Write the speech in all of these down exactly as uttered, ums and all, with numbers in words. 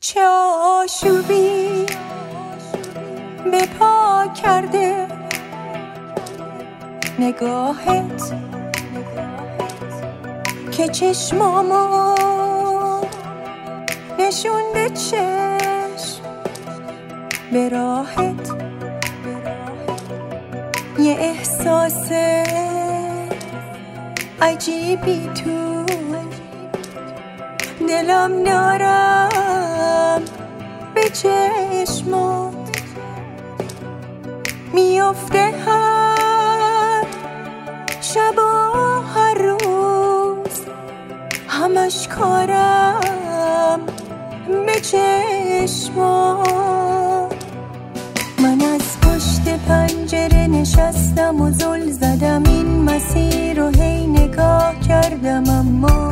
چه آشوبی به پا کرده نگاهت که چشمامو نشونده چشم به راحت. یه احساس عجیبی تو دلم نارم به چشمات میافته هر شب و هر روز، همش کارم به چشمات. من از پشت پنجره نشستم و زل زدم این مسیر رو هی نگاه کردم، اما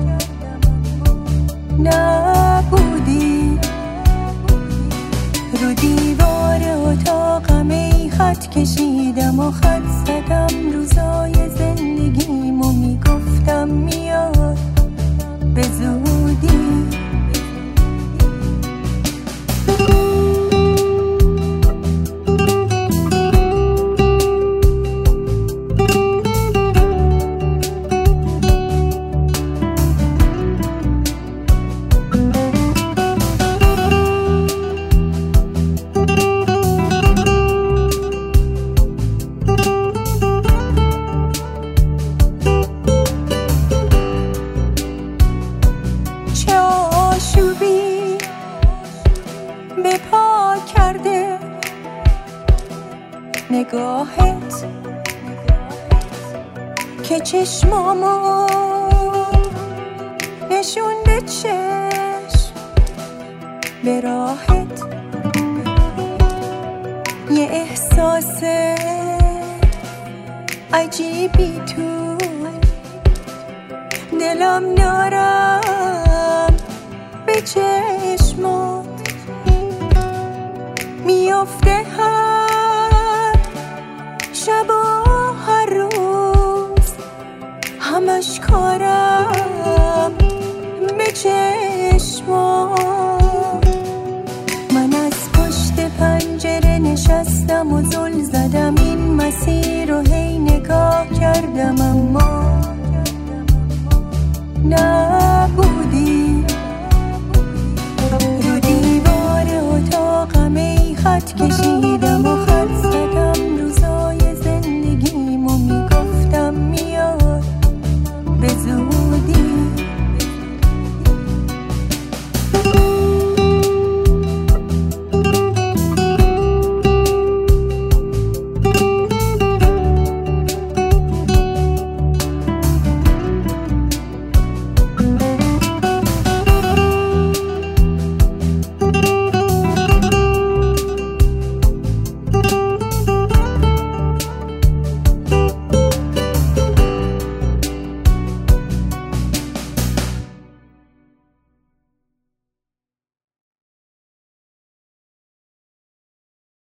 نبودی. رو دیوار اتاقم ای خط کشیدم و خط زدم روزای زندگیمو، میگفتم میاد به زودی. به پا کرده نگاهت که چشمامو نشونده چشم به راحت. یه احساس عجیبی تو دلم نارم به چشمات میافته هر شب و هر روز، همش کارم به چشمات. من از پشت پنجره نشستم و زل زدم این مسیر رو هی نگاه کردم، اما نبودی. رو دیوار اتاقم ای خط کشیدم